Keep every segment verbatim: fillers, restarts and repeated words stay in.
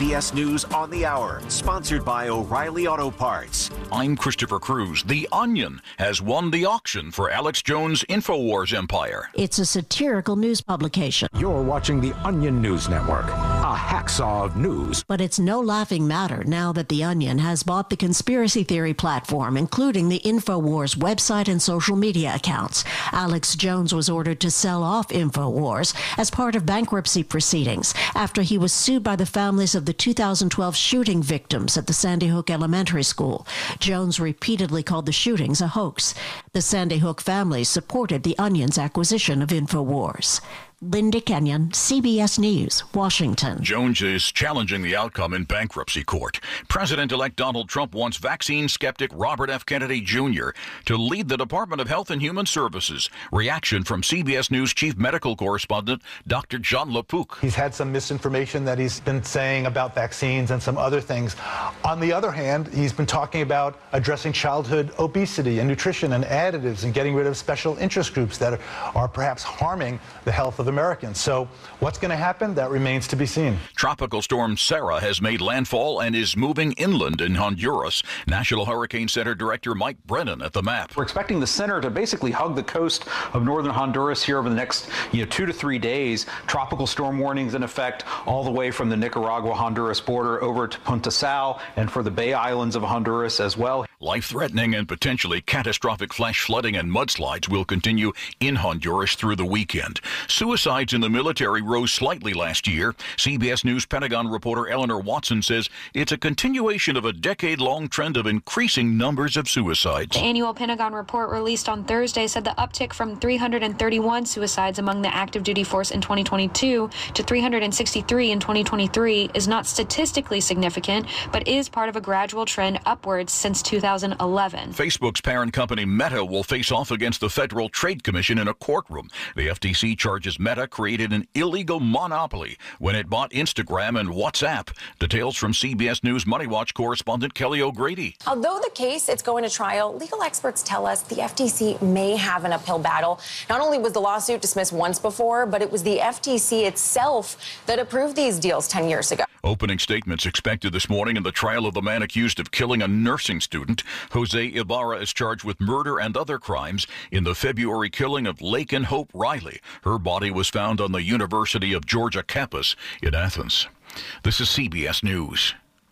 B S News on the Hour, sponsored by O'Reilly Auto Parts. I'm Christopher Cruz. The Onion has won the auction for Alex Jones' InfoWars empire. It's a satirical news publication. You're watching the Onion News Network, a hacksaw of news. But it's no laughing matter now that the Onion has bought the conspiracy theory platform, including the InfoWars website and social media accounts. Alex Jones was ordered to sell off InfoWars as part of bankruptcy proceedings after he was sued by the families of the two thousand twelve shooting victims at the Sandy Hook Elementary School. Jones repeatedly called the shootings a hoax. The Sandy Hook families supported the Onion's acquisition of InfoWars. Linda Kenyon, C B S News, Washington. Jones is challenging the outcome in bankruptcy court. President-elect Donald Trump wants vaccine skeptic Robert F. Kennedy Junior to lead the Department of Health and Human Services. Reaction from C B S News chief medical correspondent Doctor John LaPook. He's had some misinformation that he's been saying about vaccines and some other things. On the other hand, he's been talking about addressing childhood obesity and nutrition and additives and getting rid of special interest groups that are, are perhaps harming the health of Americans. So what's going to happen? That remains to be seen. Tropical storm Sarah has made landfall and is moving inland in Honduras. National Hurricane Center Director Mike Brennan at the map. We're expecting the center to basically hug the coast of northern Honduras here over the next you know, two to three days. Tropical storm warnings in effect all the way from the Nicaragua-Honduras border over to Punta Sal and for the Bay Islands of Honduras as well. Life-threatening and potentially catastrophic flash flooding and mudslides will continue in Honduras through the weekend. Suicides in the military rose slightly last year. C B S News Pentagon reporter Eleanor Watson says it's a continuation of a decade-long trend of increasing numbers of suicides. The annual Pentagon report released on Thursday said the uptick from three hundred thirty-one suicides among the active duty force in twenty twenty-two to three hundred sixty-three in twenty twenty-three is not statistically significant, but is part of a gradual trend upwards since two thousand eleven. Facebook's parent company Meta will face off against the Federal Trade Commission in a courtroom. The F T C charges Meta created an illegal monopoly when it bought Instagram and WhatsApp. Details from C B S News Money Watch correspondent Kelly O'Grady. Although the case is going to trial, legal experts tell us the F T C may have an uphill battle. Not only was the lawsuit dismissed once before, but it was the F T C itself that approved these deals ten years ago. Opening statements expected this morning in the trial of the man accused of killing a nursing student. Jose Ibarra is charged with murder and other crimes in the February killing of Laken Hope Riley. Her body was found on the University of Georgia campus in Athens. This is C B S News.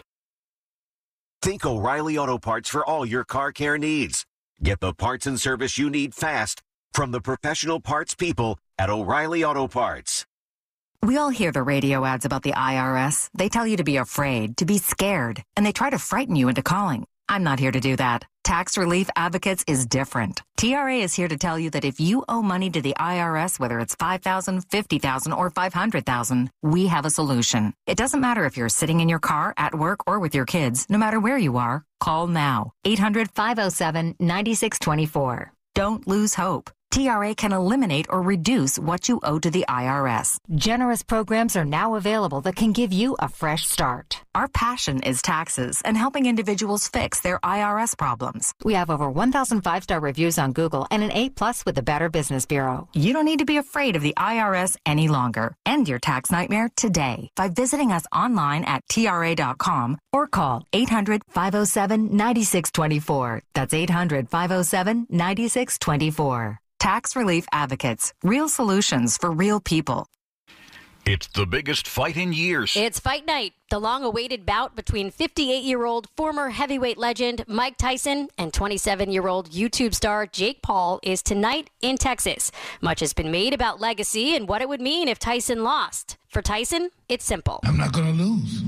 Think O'Reilly Auto Parts for all your car care needs. Get the parts and service you need fast from the professional parts people at O'Reilly Auto Parts. We all hear the radio ads about the I R S. They tell you to be afraid, to be scared, and they try to frighten you into calling. I'm not here to do that. Tax Relief Advocates is different. T R A is here to tell you that if you owe money to the I R S, whether it's five thousand dollars, fifty thousand dollars, or five hundred thousand dollars, we have a solution. It doesn't matter if you're sitting in your car, at work, or with your kids. No matter where you are, call now. eight hundred, five oh seven, nine six two four. Don't lose hope. T R A can eliminate or reduce what you owe to the I R S. Generous programs are now available that can give you a fresh start. Our passion is taxes and helping individuals fix their I R S problems. We have over one thousand five-star reviews on Google and an A plus with the Better Business Bureau. You don't need to be afraid of the I R S any longer. End your tax nightmare today by visiting us online at T R A dot com or call eight hundred, five oh seven, nine six two four. That's eight hundred, five oh seven, nine six two four. Tax Relief Advocates. Real solutions for real people. It's the biggest fight in years. It's fight night. The long-awaited bout between fifty-eight-year-old former heavyweight legend Mike Tyson and twenty-seven-year-old YouTube star Jake Paul is tonight in Texas. Much has been made about legacy and what it would mean if Tyson lost. For Tyson, it's simple. I'm not going to lose.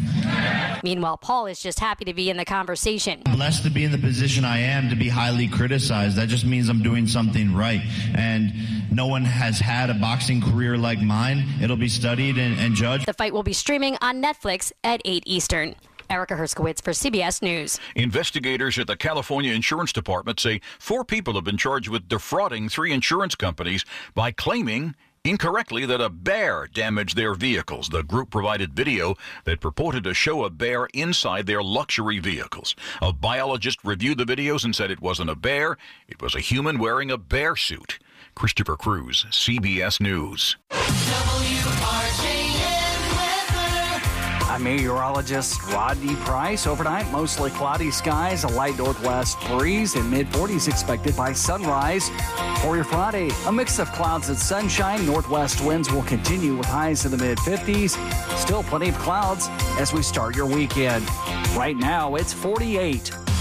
Meanwhile, Paul is just happy to be in the conversation. I'm blessed to be in the position I am, to be highly criticized. That just means I'm doing something right. And no one has had a boxing career like mine. It'll be studied and, and judged. The fight will be streaming on Netflix at eight Eastern. Erica Herskowitz for C B S News. Investigators at the California Insurance Department say four people have been charged with defrauding three insurance companies by claiming incorrectly that a bear damaged their vehicles. The group provided video that purported to show a bear inside their luxury vehicles. A biologist reviewed the videos and said it wasn't a bear, it was a human wearing a bear suit. Christopher Cruz, C B S News. W R J N weather. A I'm meteorologist Rodney Price. Overnight, mostly cloudy skies, a light northwest breeze, and mid forties expected by sunrise. For your Friday, a mix of clouds and sunshine. Northwest winds will continue with highs in the mid fifties. Still plenty of clouds as we start your weekend. Right now, it's forty-eight. W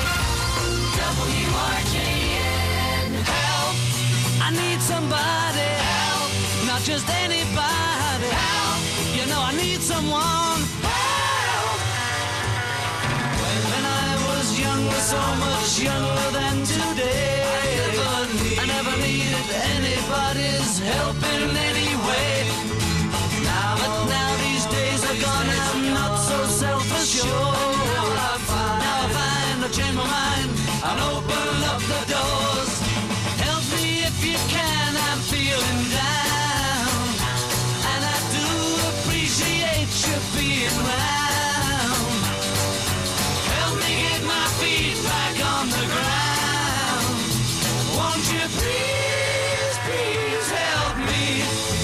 R J N. Help! I need somebody. Help! Not just anybody. Help! You know I need someone. Help! When I was younger, so much younger than today, I never, need, I never needed anybody's help in any way. Now, but now these days are gone, I'm not so self-assured. Now I find, now I find I change my mind and open up the doors. Help me if you can, I'm feeling down, and I do appreciate you being round. Help me get my feet back on the ground. Won't you please, please help me?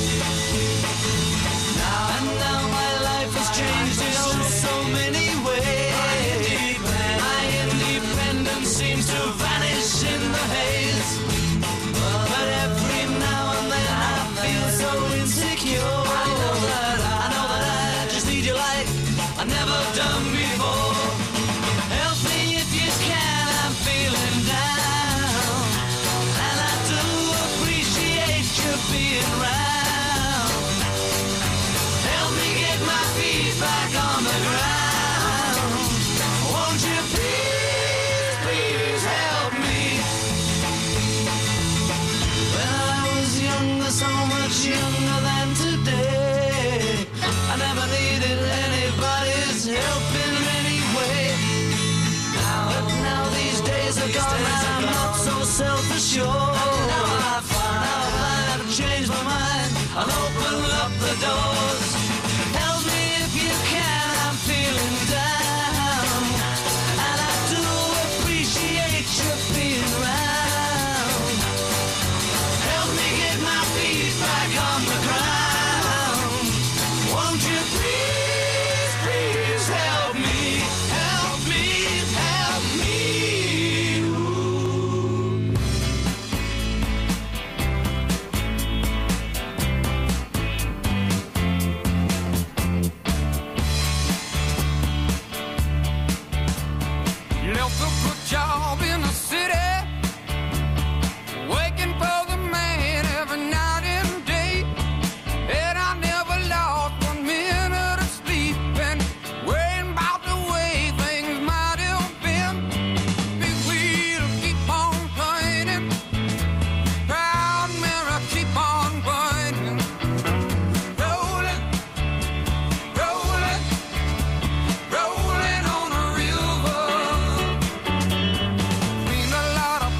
Now and now my life has changed in oh so many ways. My independence seems to vanish in the haze. But every now and then I feel so insecure. I know that I, I know that I just need you like I've never done before. Help me if you can, I'm feeling down, and I do appreciate you being round. Help me get my feet back on the ground. Won't you please, please help me? When I was younger, so much younger than today, I never needed anybody's help in any way. Now, but now these days are gone, and I'm not so self-assured. Now I find, now I find I've changed my mind, I'll open up the doors. Help me if you can, I'm feeling down, and I do appreciate you being round. Help me get my feet back on the ground. Won't you please, please help me? Help me, help me. Ooh. Left a good job in the city, working for the man every night and day, and I never lost one minute of sleep, and worrying about the way things might have been. Big wheel keep on turning, proud mirror keep on burning, rolling, rolling, rolling on a river. Seen a lot of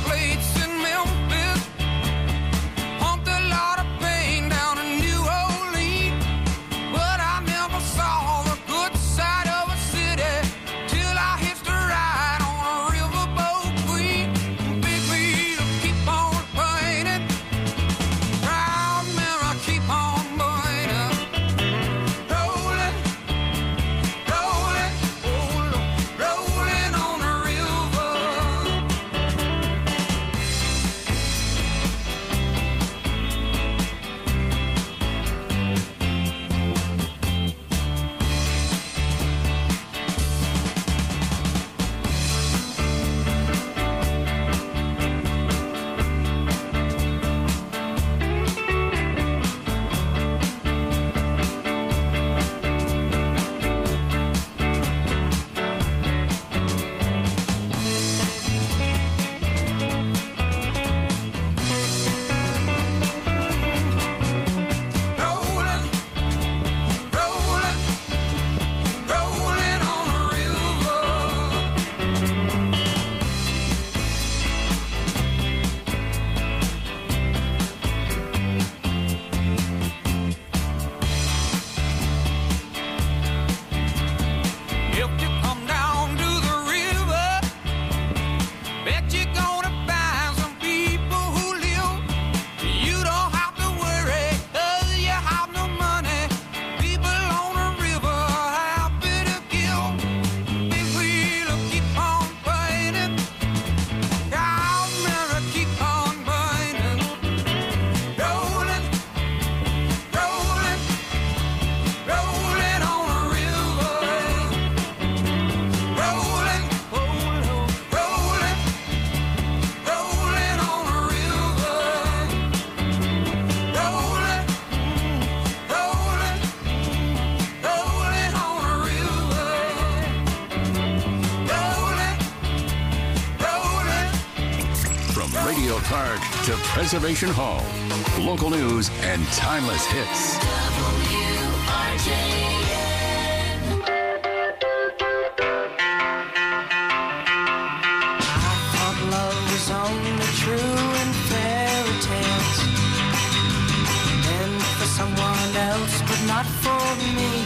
Radio Park to Preservation Hall. Local news and timeless hits. W R J N. I thought love was only true in fairy tales, and for someone else, but not for me.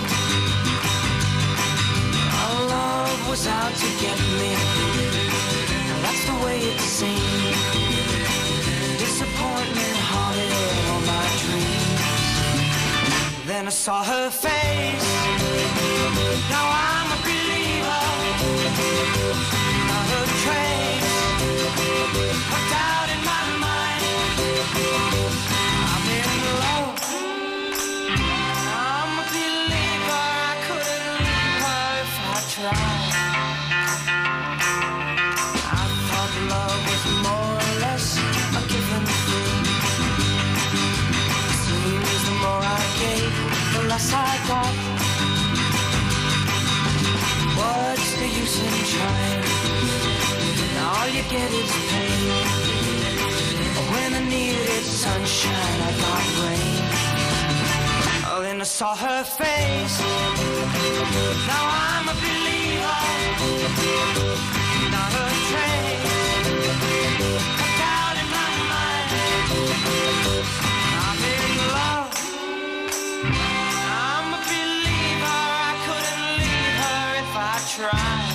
Our love was out to get me. That's the way it seemed. Disappointment haunted all my dreams. Then I saw her face. Now I'm a believer. Not a trace of doubt in my mind. I'm in love. I'm a believer. I couldn't leave her if I tried. Love was more or less a given thing. Seems the more I gave, the less I got. What's the use in trying? All you get is pain. When I needed sunshine, I got rain. Oh, then I saw her face. Now I'm a believer. Not a trace. Doubt in my mind. I'm in love. I'm a believer. I couldn't leave her if I tried.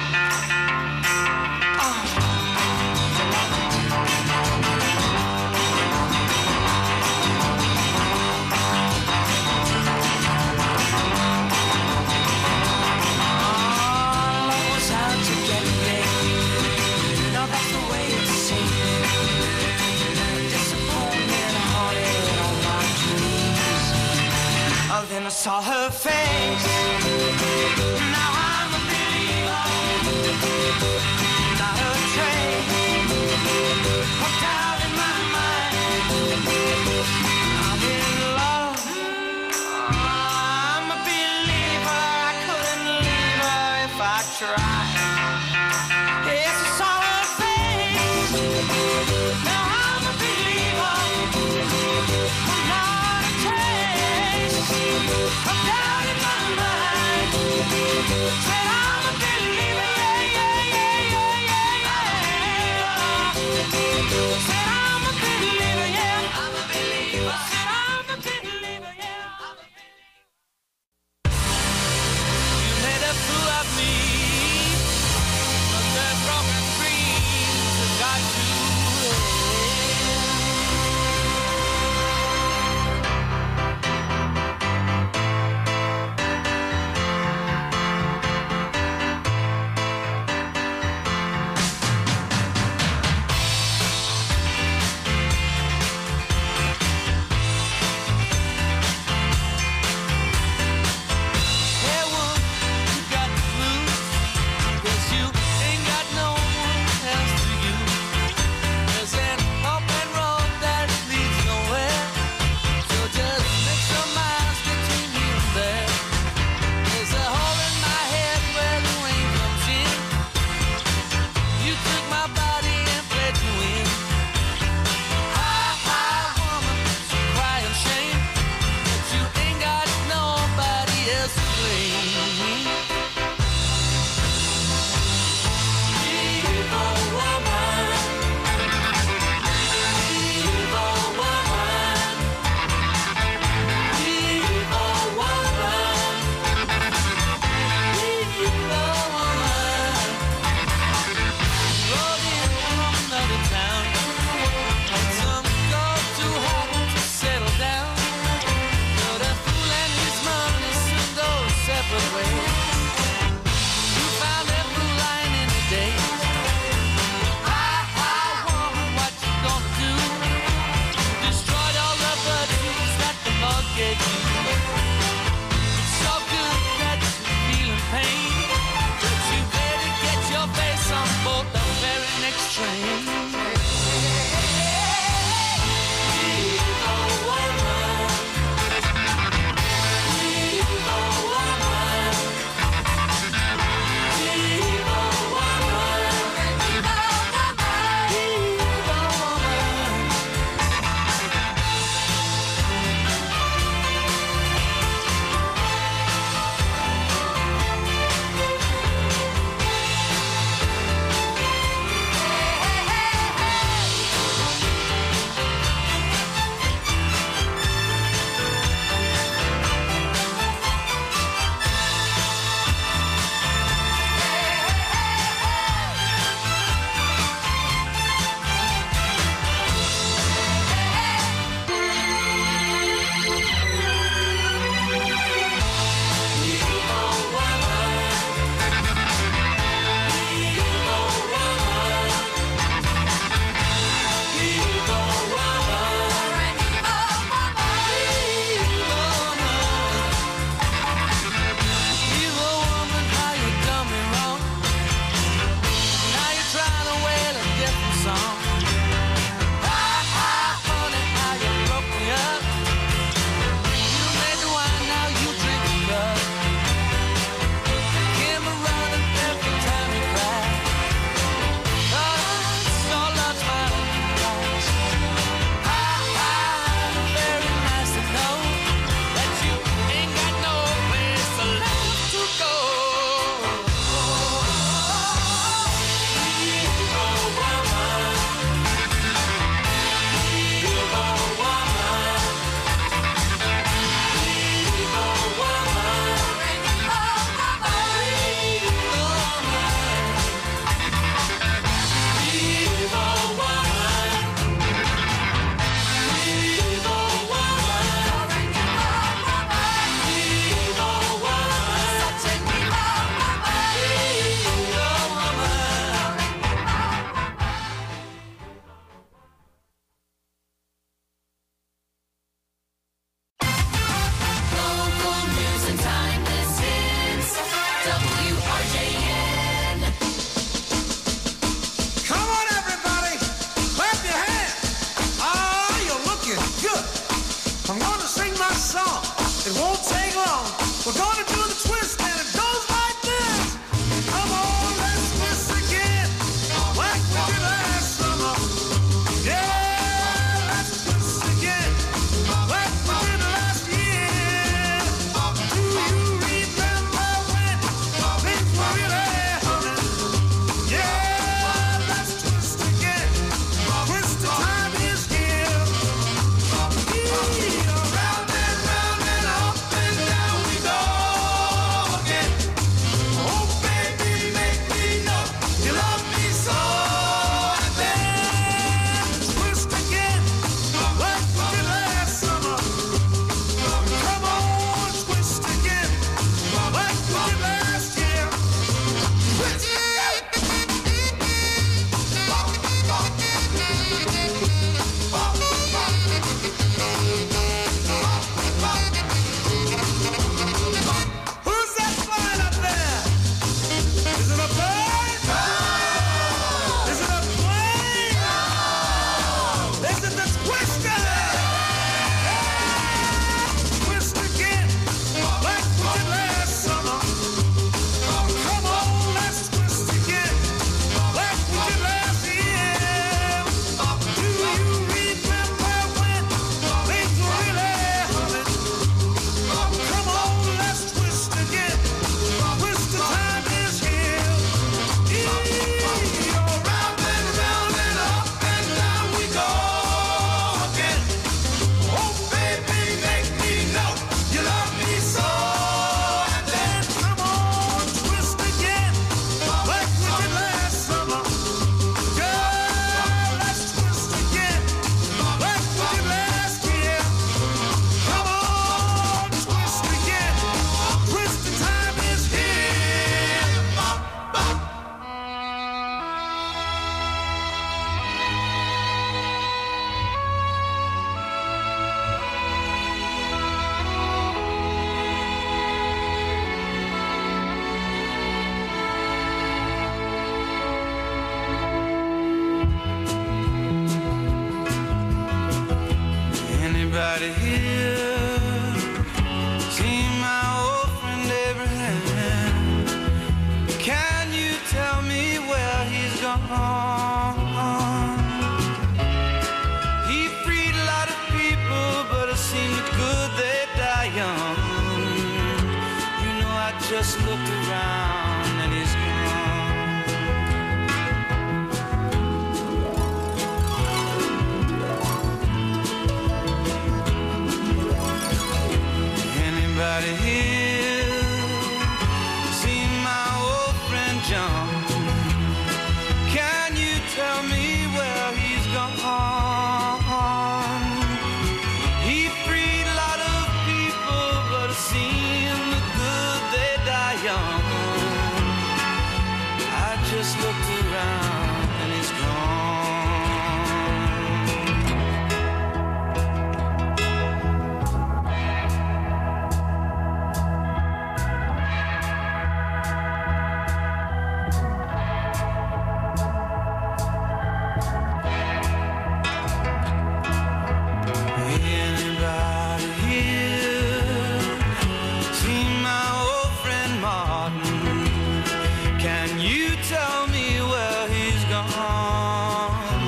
Then I saw her face. Now I'm a believer. Not a trace of doubt in my mind. I'm in love. I'm a believer. I couldn't leave her if I tried. Yes, I saw her face. Now I'm a believer. Not a trace of doubt in my mind. Said I'm a believer, yeah, yeah, yeah, yeah, yeah, yeah. Said I'm a believer, yeah, I'm a believer. Said I'm a believer, yeah, I'm a believer. You made a fool of me. He freed a lot of people, but it seemed good they die young. You know, I just looked around and he's gone. Anybody here seen my old friend John? Can you tell me where he's gone? He freed a lot of people, but it seemed good they die young. I just looked around and he's Anybody here seen my old friend Martin? Can you tell me where he's gone?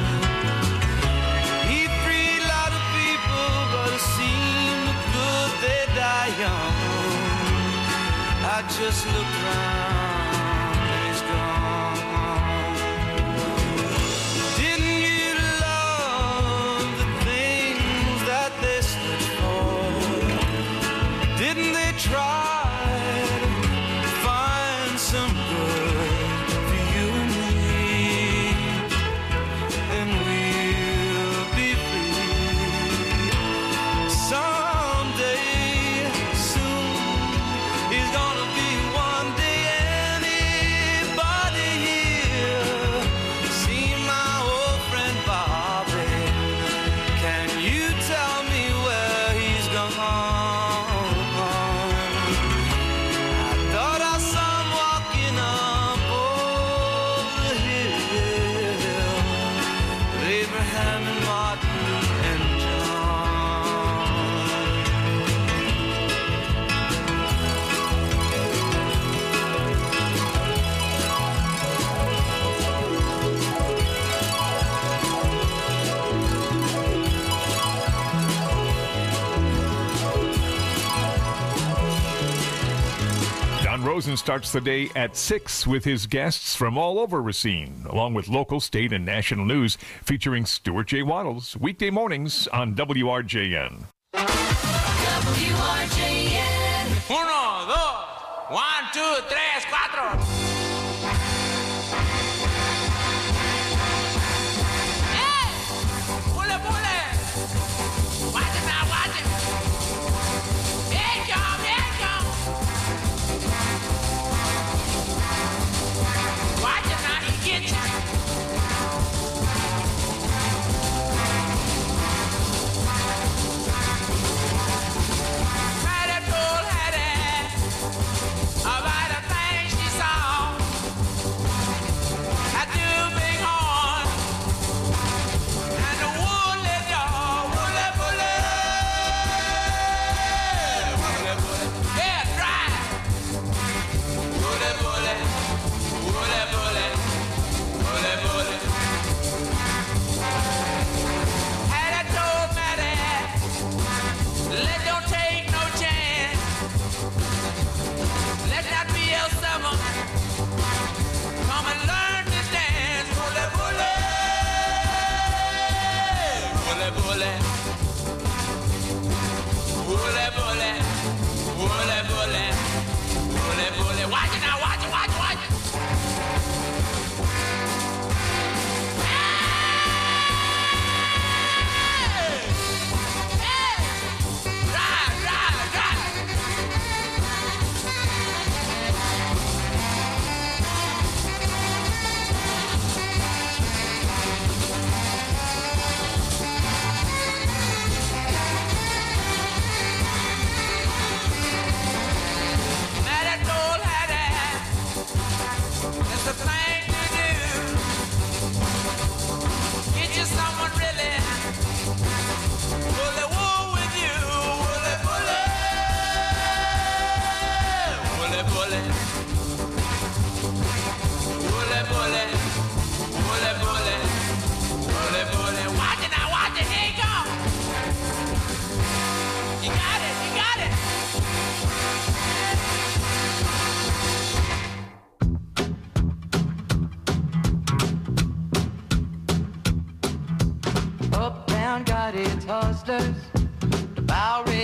He freed a lot of people, but it seemed good they die young. I just looked around and he's gone. Didn't you love the things that they stood for? Didn't they try to find some good for you and me? And we'll be free someday soon. He's gonna be one day. Anybody here see my old friend Bobby? Can you tell me where he's gone? I thought I saw him walking up over the hill with Abraham and Martin and Don Rosen starts the day at six with his guests from all over Racine, along with local, state, and national news featuring Stuart J. Waddles, weekday mornings on W R J N. W R J N. Uno, dos, one, two, tres, cuatro. Hey! Pule, pule! Watch it now, watch it! Here it come, here it come! Watch it now, he gets you! Had that old had it about a thing she saw.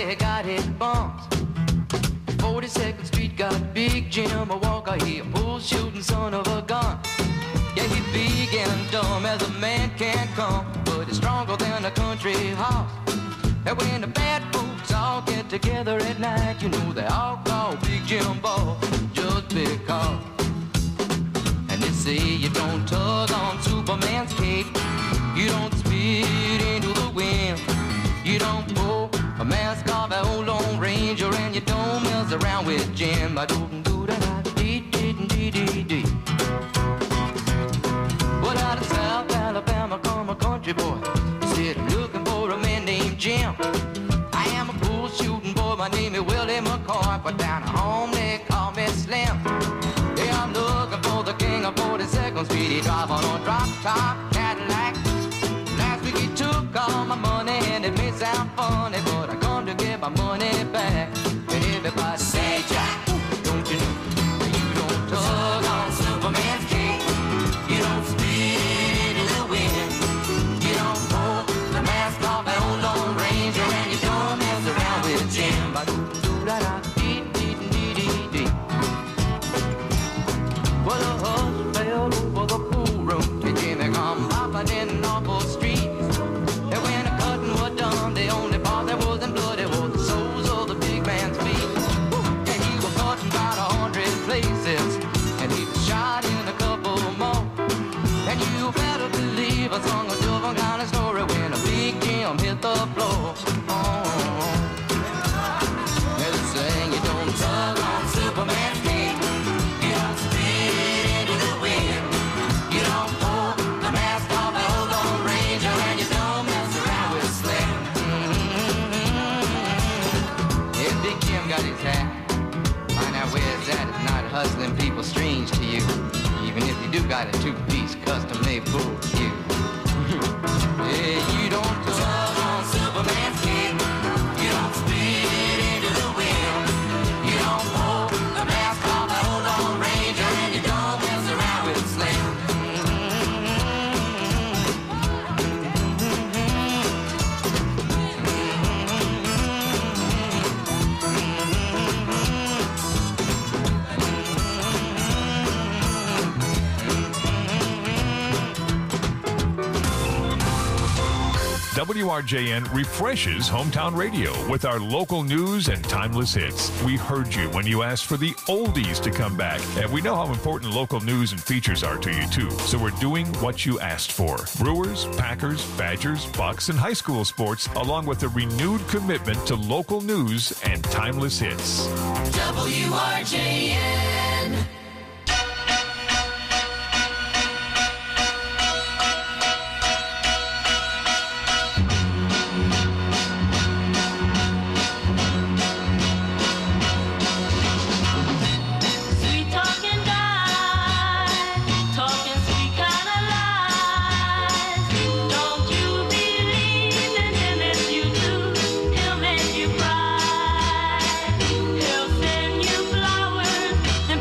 they got his bumps. forty-second Street got Big Jim, a walker, he a bull shooting son of a gun. Yeah, he's big and dumb as a man can come, but he's stronger than a country horse. And when the bad folks all get together at night, you know they all call Big Jim Ball just because. And they say you don't tug on Superman's cape, you don't spit into the wind, you don't pull a mask off an old Lone Ranger, and you don't mess around with Jim. I don't do that. Dee dee dee dee dee. Well, out of South Alabama come a country boy. Said I'm looking for a man named Jim. I am a bull shooting boy. My name is Willie McCoy, but down at home they call me Slim. Yeah, I'm looking for the king of forty-second Street. He drive on a drop top Cadillac. Last week he took all my money, and it may sound funny, but I come to get my money back. And everybody say, Jack, don't you know you don't tug on Superman's cape, you don't spit into the wind, you don't pull the mask off an old Lone Ranger, and you don't mess around with Jim. Well, the hush fell over the pool room, and Jimmy come popping in an awful street. And when the cutting was done, the only part that wasn't bloody was the soles of the big man's feet. And he was cutting about a hundred places, and he was shot in a couple more. And you better believe I sung a different kind of story when a Big Jim hit the floor. Oh, they're saying you don't tug on Superman's cape, you don't spit into the wind, you don't pull the mask off the old Lone Ranger, and you don't mess around with Slim. Mm-hmm. If Big Jim got his hat, find out where it's at. If not hustling people strange to you, even if you do got a two-piece custom-made bull cue. Yeah, you don't tug on Superman's cape, you don't spit into the wind, you don't pull the mask off the old Lone Ranger, and you don't mess around with Slim. W R J N refreshes hometown radio with our local news and timeless hits. We heard you when you asked for the oldies to come back, and we know how important local news and features are to you too. So we're doing what you asked for. Brewers, Packers, Badgers, Bucks, and high school sports, along with a renewed commitment to local news and timeless hits. W R J N. He'll send you flowers and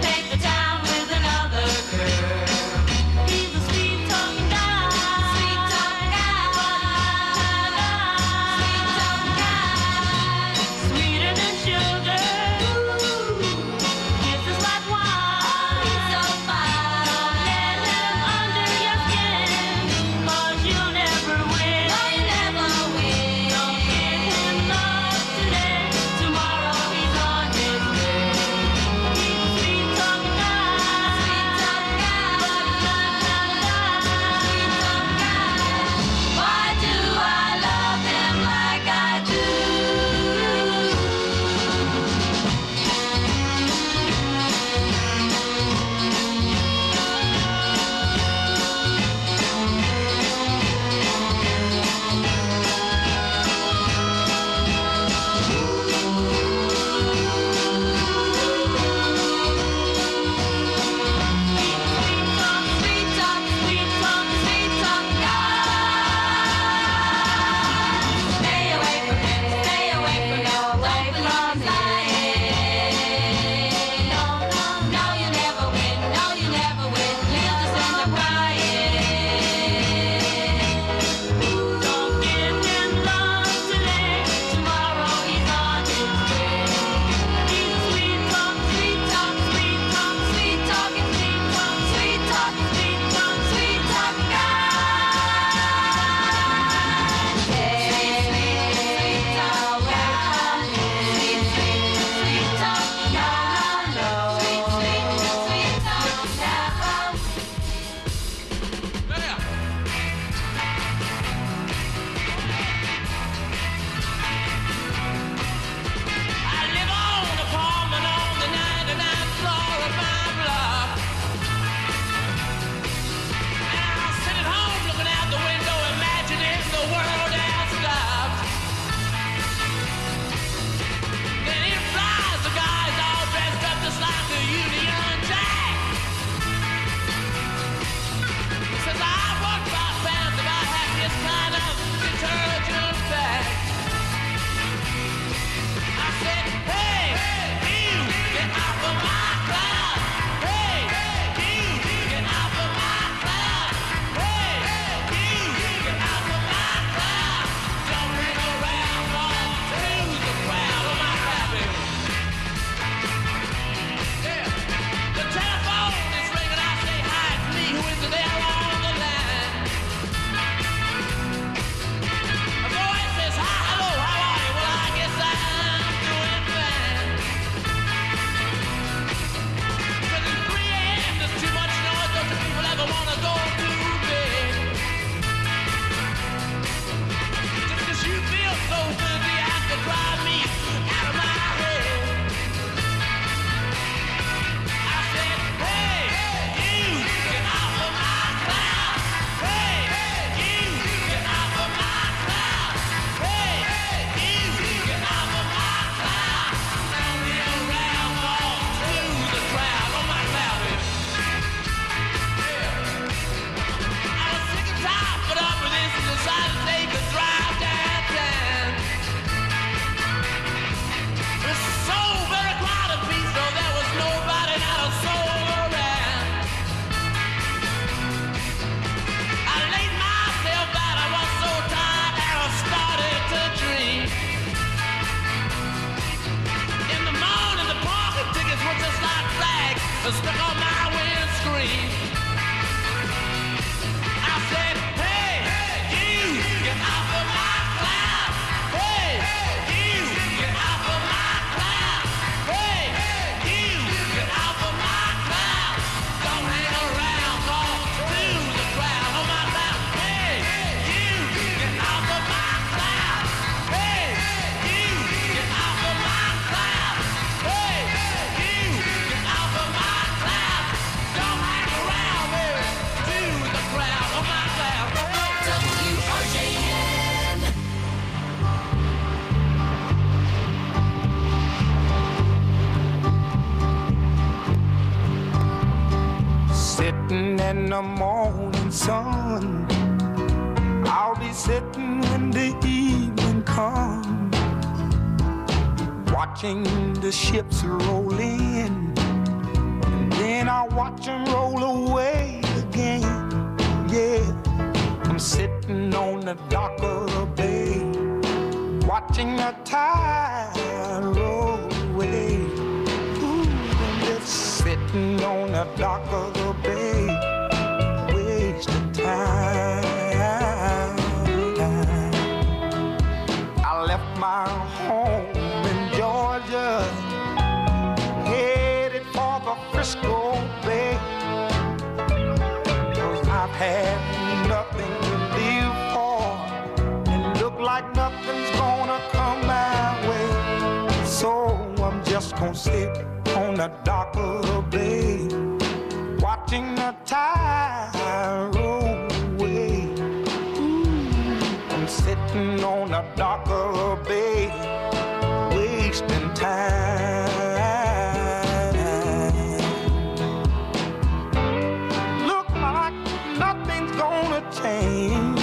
sitting in the morning sun. I'll be sitting when the evening comes, watching the ships roll in, and then I'll watch them roll away again. Yeah, I'm sitting on the dock of the bay, watching the tide roll away. Ooh, I'm just sitting on the dock of the bay, wasting time. I left my home in Georgia, headed for the Frisco Bay, 'cause I've had nothing to live for, and look like nothing's gonna come my way. So I'm just gonna sit on the dock of the bay, watching the tide roll away. Ooh, I'm sitting on the dock of the bay, wasting time. Look like nothing's gonna change,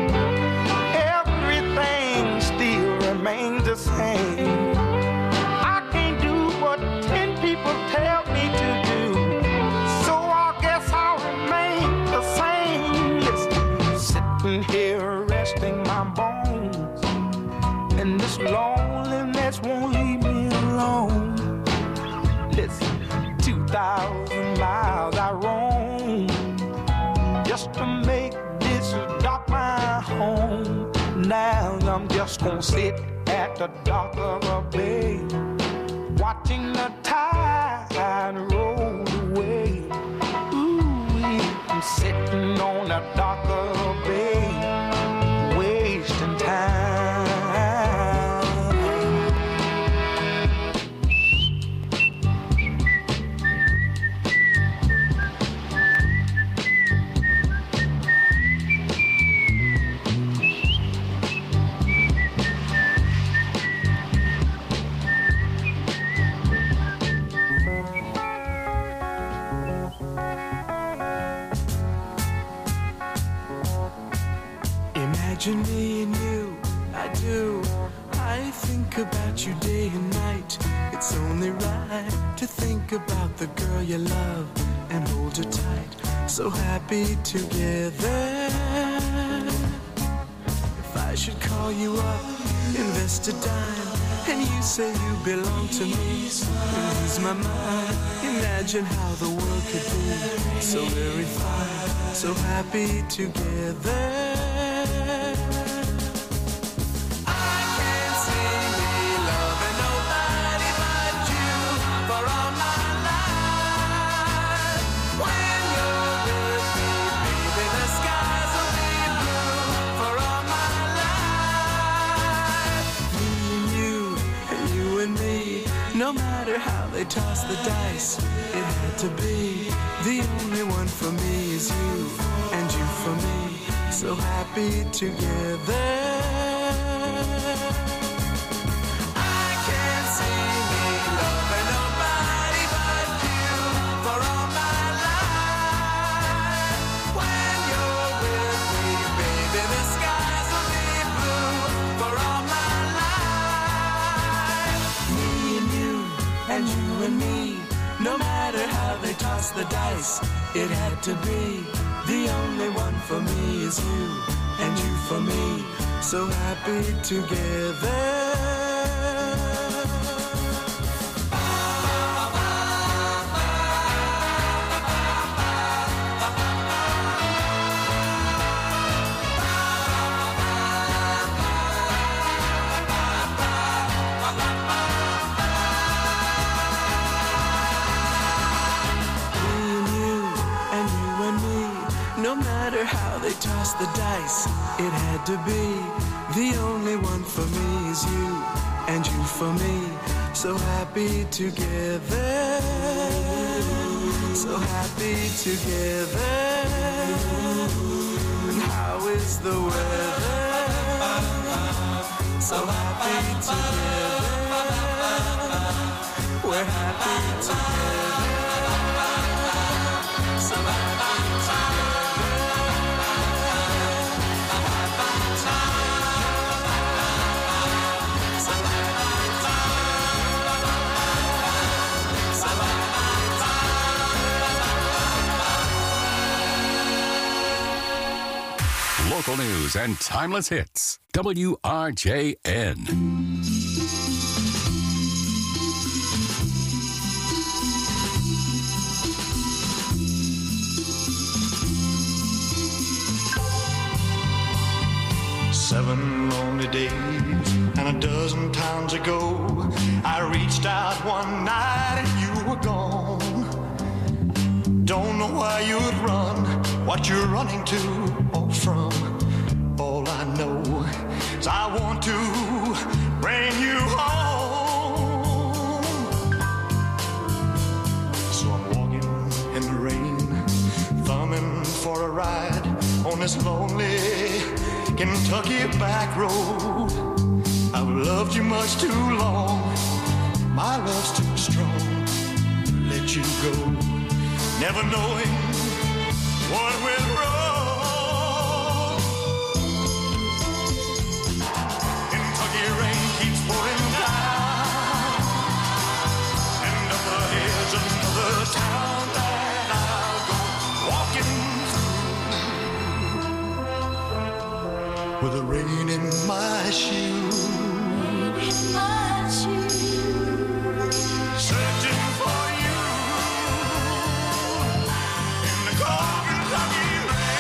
everything still remains the same. I can't do what ten people tell me to do, so I guess I'll remain the same. Listen, sitting here resting my bones, and this loneliness won't leave me alone. Listen, two thousand miles I roam just to make this dock my home. Now I'm just gonna sit at the dock of a bay, watching the tide roll away. Ooh, I'm sitting on the dock of a bay, wasting time. Imagine me and you, I do. I think about you day and night. It's only right to think about the girl you love and hold her tight. So happy together. If I should call you up, invest a dime, and you say you belong to me, lose my mind. Imagine how the world could be so very fine, so happy together. No matter how they toss the dice, it had to be. The only one for me is you, and you for me, so happy together. I can't see me loving nobody but you for all my life. When you're with me, baby, the skies will be blue for all my life. Me and you, and you and me, no matter how they toss the dice, it had to be. The only one for me is you, and you for me, so happy together. No matter how they toss the dice, it had to be. The only one for me is you, and you for me, so happy together. So happy together. And how is the weather? So happy together. We're happy together. So happy. Local news and timeless hits. W R J N. Seven lonely days and a dozen times ago, I reached out one night and you were gone. Don't know why you'd run, what you're running to or from. All I know is I want to bring you home. So I'm walking in the rain, thumbing for a ride on this lonely Kentucky back road. I've loved you much too long, my love's too strong to let you go, never knowing what went wrong. Kentucky rain keeps pouring down, and up ahead's another town that I'll go walking through with the rain in my shoes. In my shoes. Searching for you in the cold Kentucky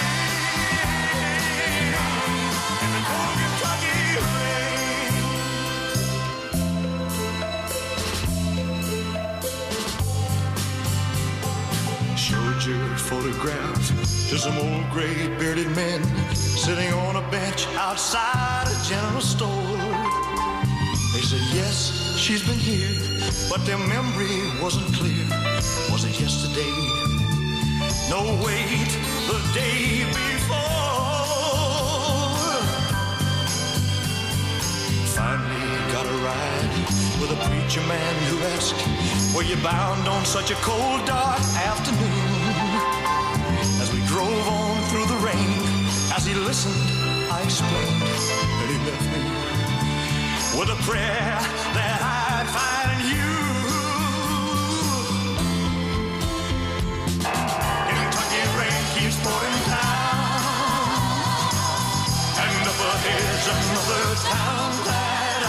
rain. In the cold Kentucky rain. Showed your photograph to some old gray bearded men sitting on a bench outside a general store. They said, yes, she's been here, but their memory wasn't clear. Was it yesterday? No, wait, the day before. Finally got a ride with a preacher man who asked, were you bound on such a cold, dark afternoon? As we drove on through the rain, as he listened, I explained that he left me with a prayer that I'd find you. Kentucky rain keeps pouring down, and up ahead's another town that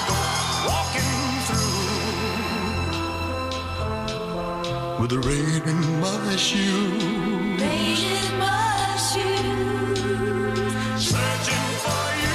I'll go walking through with the rain in my shoes. Rain in my shoes. Searching for you.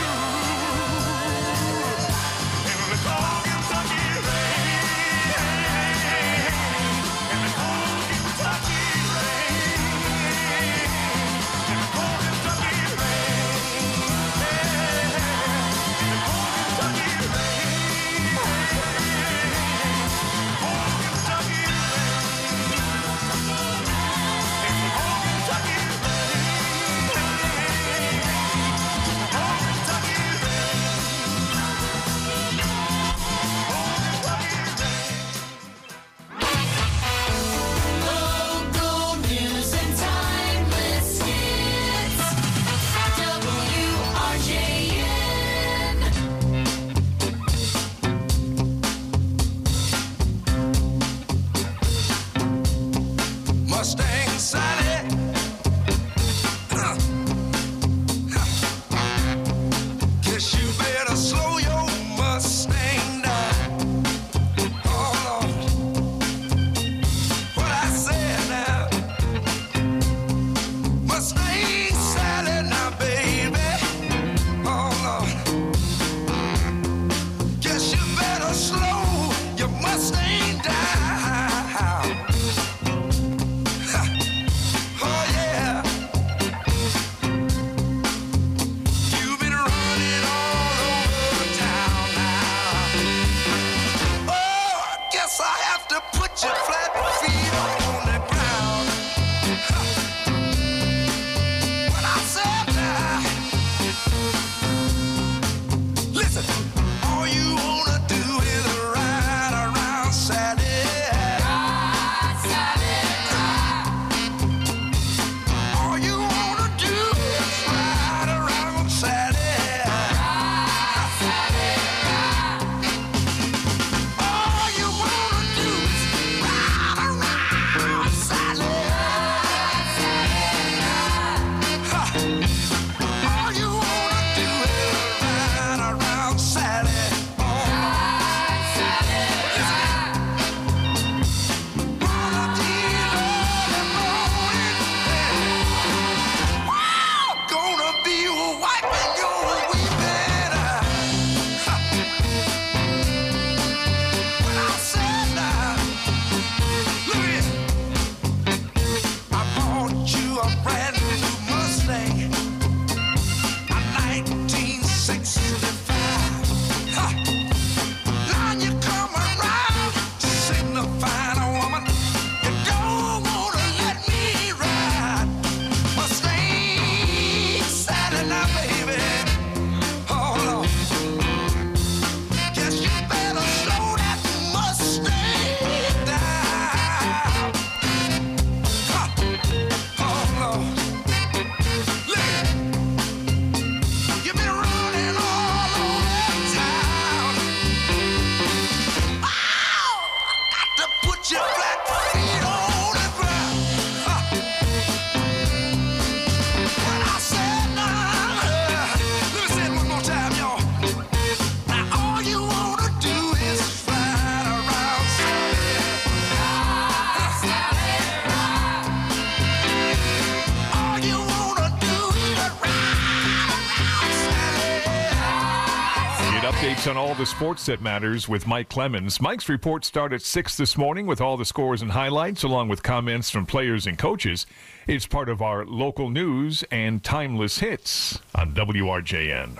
updates on all the sports that matters with Mike Clemens. Mike's reports start at six this morning with all the scores and highlights, along with comments from players and coaches. It's part of our local news and timeless hits on W R J N.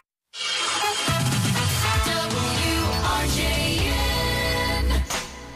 W R J N.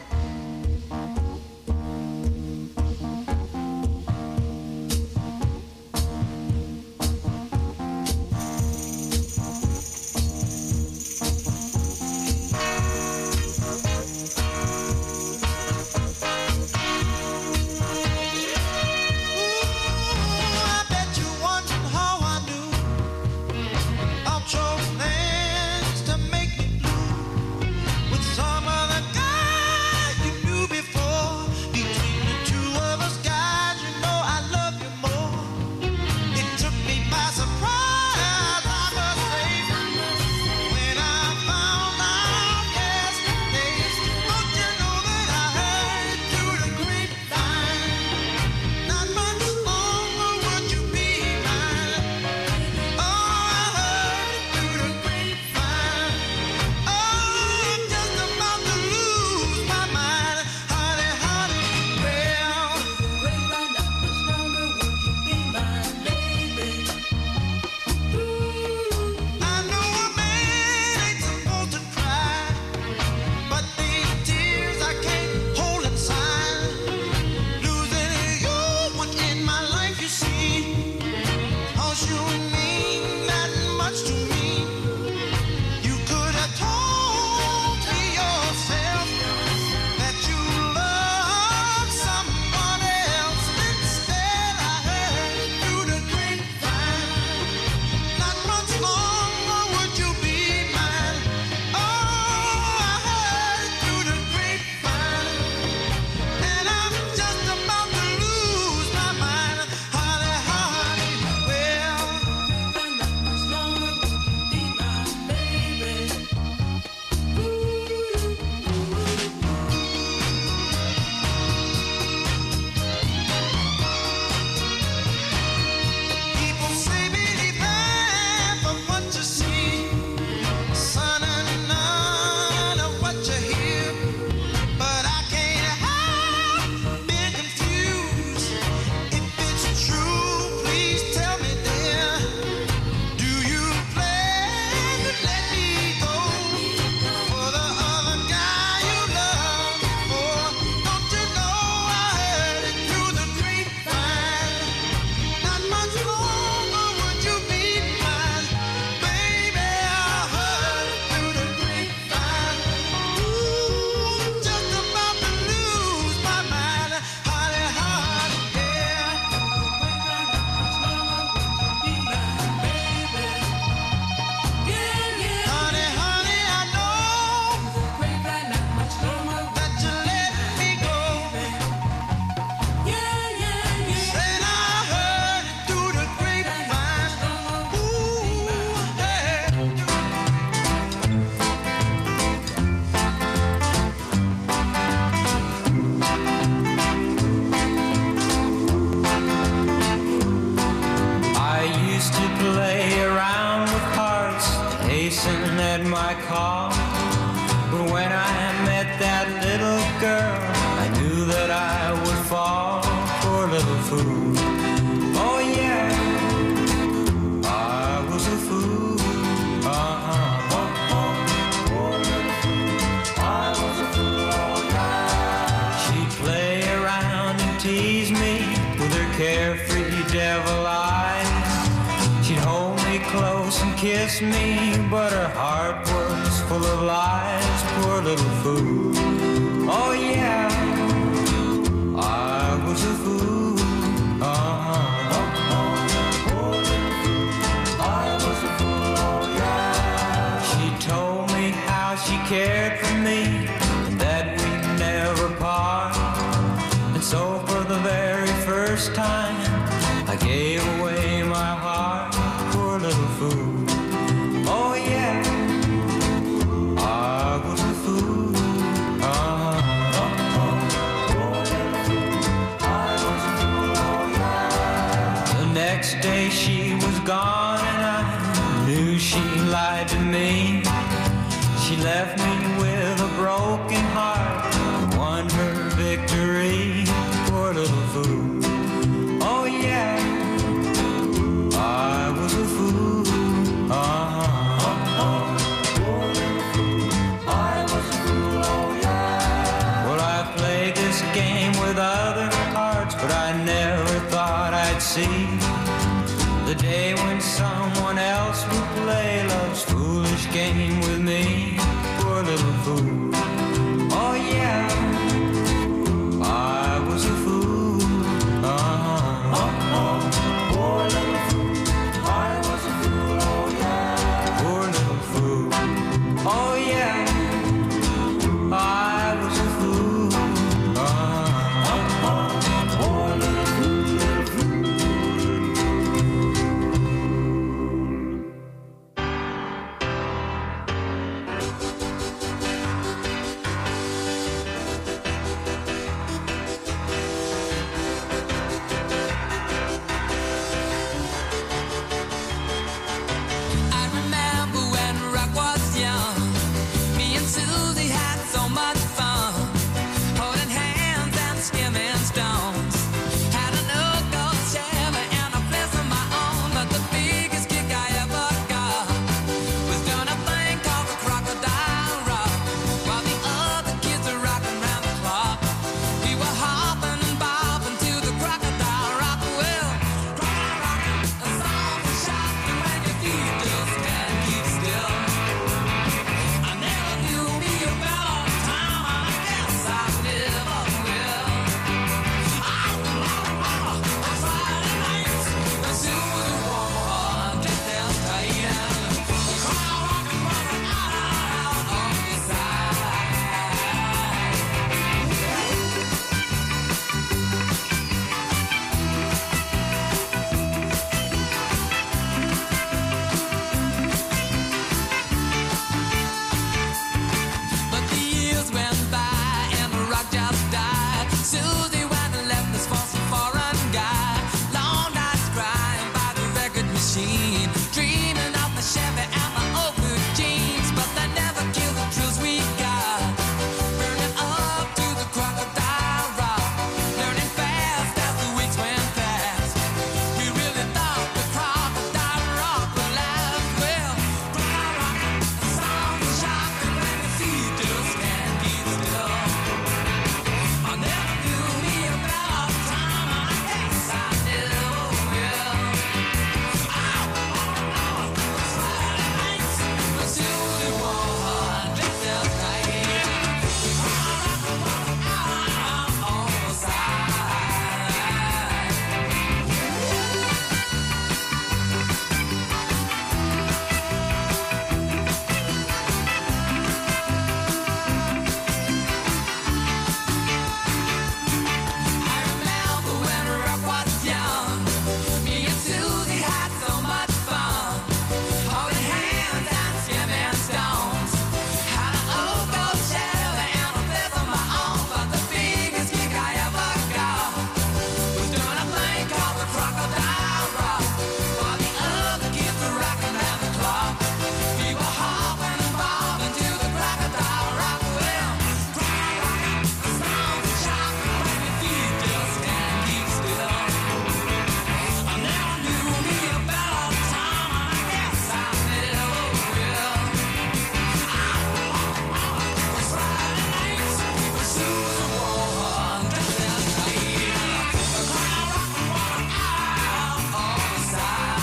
Kiss me, but her heart was full of lies, poor little fool. Oh yeah, I was a fool. Uh-huh. Poor little fool. I was a fool, oh yeah. She told me how she cared for me and that we'd never part. And so for the very first time I gave away my heart, poor little fool. Oh yeah, I was a fool. Uh-huh. I was a fool, oh yeah. The next day she was gone and I knew she lied to me. She left me with a broken heart and won her victory. Poor little fool. Oh yeah, I was a fool. Uh-huh. Uh-huh. Poor little fool. I was a fool. Oh yeah. Well, I played this game with other hearts, but I never thought I'd see the day when someone else would play love's foolish game with me. Poor little fool. Oh yeah, I was a fool. Uh-huh. Uh-huh. Poor little fool. I was a fool. Oh yeah. Poor little fool. Oh yeah, I was a fool. Uh-huh. Uh-huh. Poor little fool, little fool. I remember when rock was young. Me and Susie had so much fun, holding hands and skimming stones. Had an old gold Chevy and a place of my own, but the biggest kick I ever got was doing a thing called the Crocodile Rock, while the other kids were rocking round the clock. We were hopping and bopping to the Crocodile Rock. Well, rockin', a song for shocking when your feet just can't keep still. I never knew me a better time, and I guess I never will. I remember on Friday nights, the Susie woman dressed as tight, and the crowd rockin', rockin' out, out, out on the side. But the years went by and the rock just died. Susie went and left us for some foreign guy. Long nights crying by the record machine, dreaming of the Chevy and the old blue jeans. But they never killed the truth we got, burning up to the Crocodile Rock, learning fast as the weeks went past. We really thought the Crocodile Rock would last. Well, rockin', a song for shocking when your feet just can't keep still. I never knew me a better time, and I guess I never will. Oh, oh, oh, Friday nights, the Susie woman dressed as tight, the crowd rockin', rockin' out, out on the side. I remember when rock was young. Me and Susie had so much fun, holding hands and skimming stones. Had an old gold Chevy and a place of my own, but the biggest kick I ever got was doing a thing called the Crocodile Rock, while the other kids were rocking round the clock. We were hopping and bobbing to the Crocodile Rock. Well, rockin', a song for shocking when your feet just can't keep still. I never knew me a better time, and I guess I never will. Oh, oh, oh, Friday nights, the Susie woman dressed as tight, the crowd rockin', rockin' out on the side.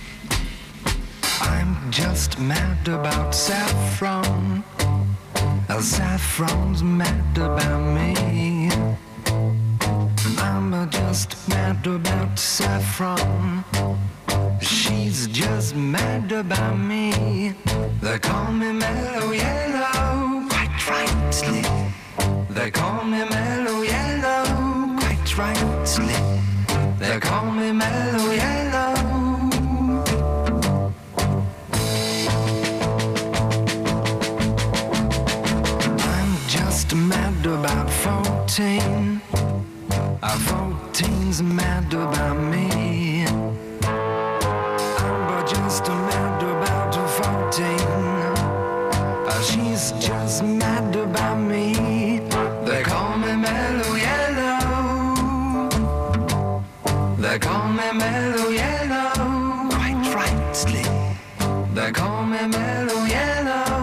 I'm just mad about saffron. Saffron's mad about me. I'm just mad about Saffron. She's just mad about me. They call me Mellow Yellow, quite rightly. They call me Mellow Yellow, quite rightly. They call me Mellow Yellow. I'm just mad about fourteen. Uh, fourteen's mad about me. I'm just mad about fourteen. Uh, she's just mad about me. They call me Mellow Yellow. They call me Mellow Yellow, quite rightly. They call me Mellow Yellow.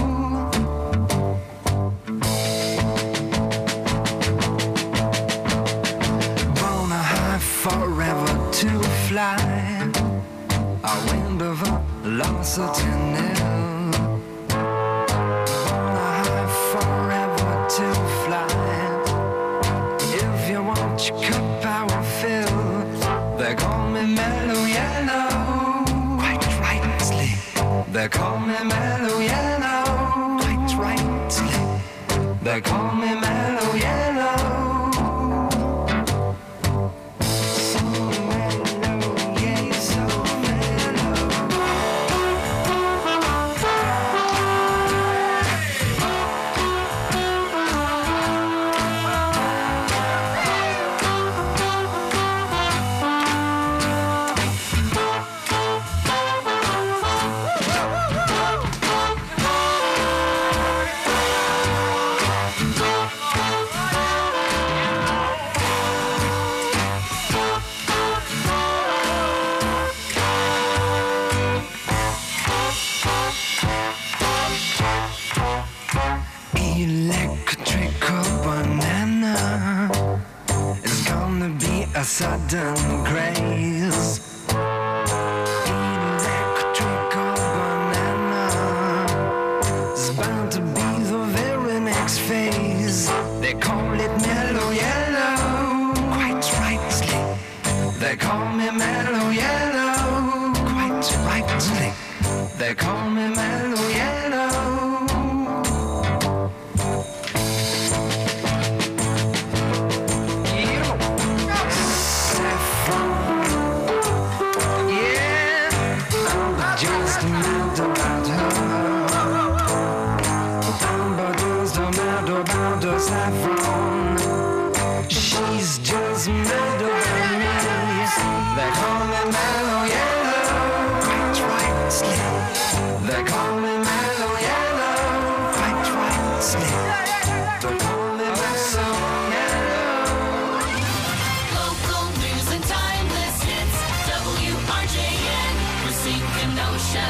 Wanna high forever to fly. A wind of velocity nil. Wanna high forever to fly. If you want your cup, I will fill. They call me Mellow Yellow, quite rightly. They call me Mellow Yellow, quite rightly. They call me Mellow Yellow. So mellow, yeah, so electrical banana is gonna be a sudden grace. Electrical banana is bound to be the very next phase. They call it Mellow Yellow, quite rightly. They call me Mellow Yellow, quite rightly. They call me Mellow Yellow. Just mad about her. I'm just mad about her Saffron. She's just mad about me. They call me Mellow Yellow, quite rightly. They call me Mellow Yellow, quite rightly. They call me Mellow Yellow. Local news and timeless hits. W R J N, Racine Kenosha.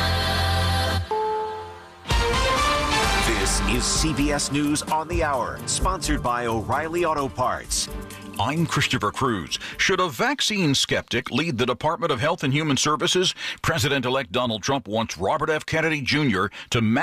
This is C B S News on the Hour, sponsored by O'Reilly Auto Parts. I'm Christopher Cruz. Should a vaccine skeptic lead the Department of Health and Human Services? President-elect Donald Trump wants Robert F. Kennedy Junior to